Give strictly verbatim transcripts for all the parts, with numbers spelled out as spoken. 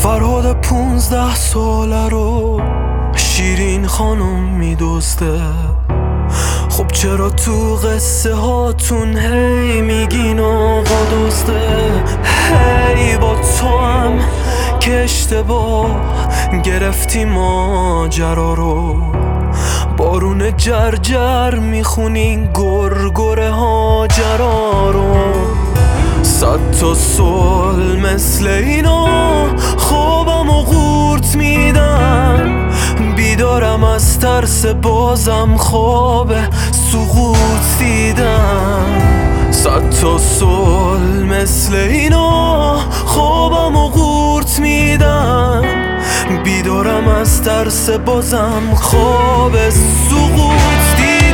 فرهاد پونزده ساله رو شیرین خانم میدوسته. خب چرا تو قصه هاتون هی میگین آقا دوسته؟ هی با تو هم که اشتباه گرفتی ماجرا رو، بارون جرجر میخونین گرگره هاجرا رو. صد تا سوال مثل اینا خوابم و قورت میدن، بیدارم از ترس بازم خواب سقوط دیدم. صد تا سوال مثل اینا خوابم و قورت میدن، بیدارم از ترس بازم خواب سقوط دیدم.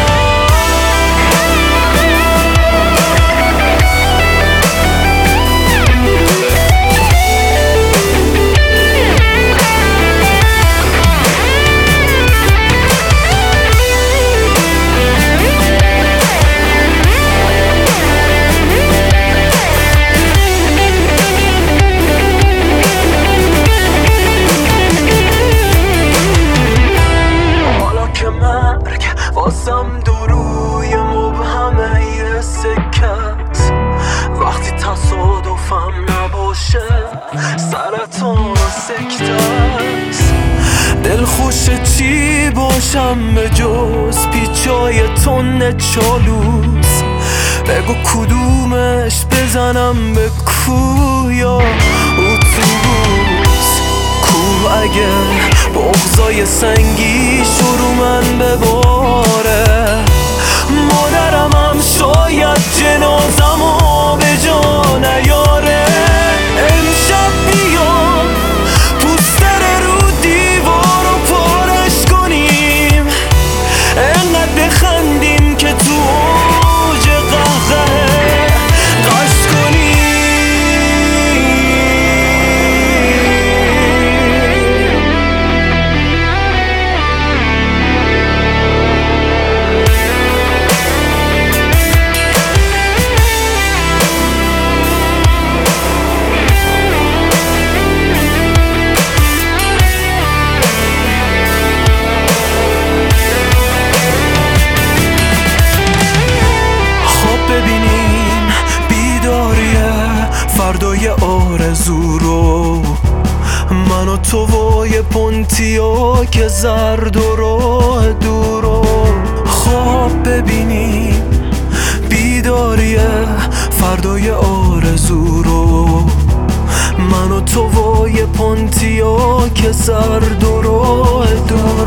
واسم دروی مبهمه یه سکت، وقتی تصادفم نباشه سرطان و سکتست. دلخوش چی باشم به جز پیچای تن چالوس؟ بگو کدومش بزنم به کوه یا اتوبوس؟ کوه اگه بغضای سنگی شروع من بباره، مادرم هم شاید جنازمو به جا نیاره. امشب بیا پوستر رو دیوار رو پارش کنیم، انقدر بخندیم که تو اوج قهقه قش کنیم. ببینیم بیداریه فردای آرزو رو، من و تو و یه پونتیا که زرد و راه دورو. خواب ببینیم بیداریه فردای آرزو رو، من و تو و یه پونتیا که زرد و راه دورو.